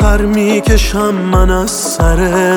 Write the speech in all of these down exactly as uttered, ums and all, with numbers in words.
پر میکشم من از سر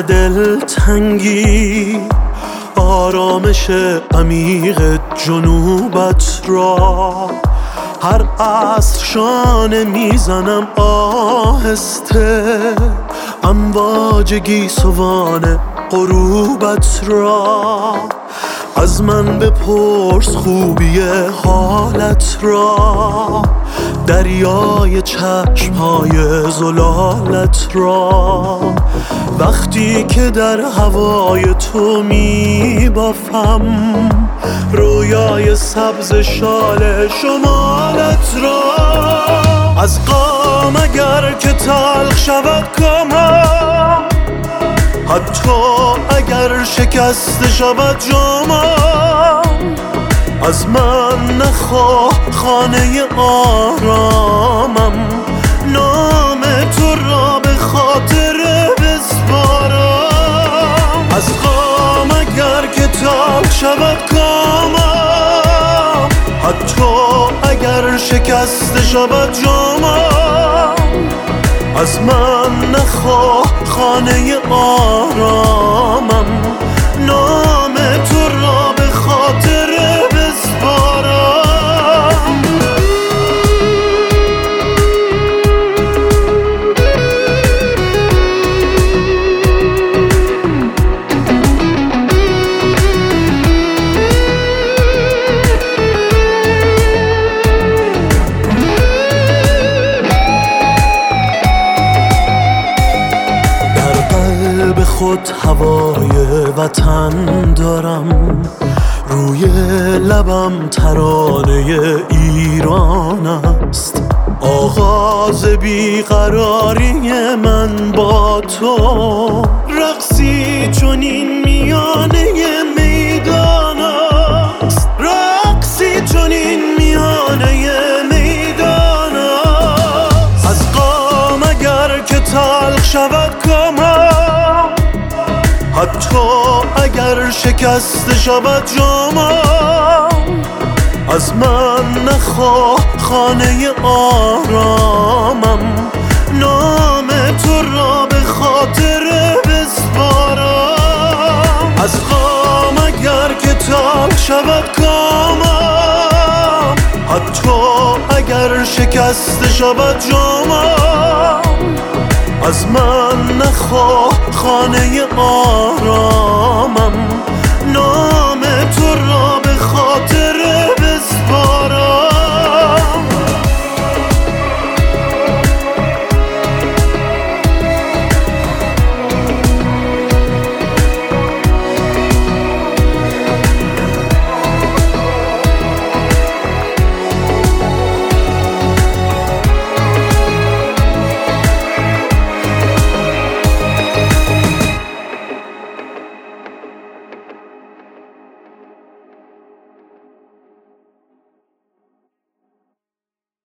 دلتنگی، آرامش عمیق جنوبت را. هر عصر شانه میزنم آهسته، امواج گیسوان غروبت را. از من بپرس خوبی حالت را، دریای چشمهای زلالت را. وقتی که در هوای تو میبافم رویای سبز شال شمالت را. از غم اگر که تلخ شود کامم، حتی اگر شکسته شود جامم، از من نخواه خانه آرامم، نام تو را به خاطر بسپارم. از غم اگر که تلخ شود کامم، حتی اگر شکسته شود جامم، از من نخواه خانه آرامم، نام تو را به خاطر بسپارم. خود هوای وطن دارم، روی لبم ترانه ایران است. آغاز بیقراری من با تو، رقصی چنین میانه میدان است، رقصی چنین میانه میدان است. از غم اگر که تلخ شود کامم، حتی اگر شکسته شود جامم، از من نخواه خانه آرامم، نام تو را به خاطر بسپارم. از غم اگر که تلخ شود کامم، حتی اگر شکسته شود جامم، از من نخواه خانه آرامم،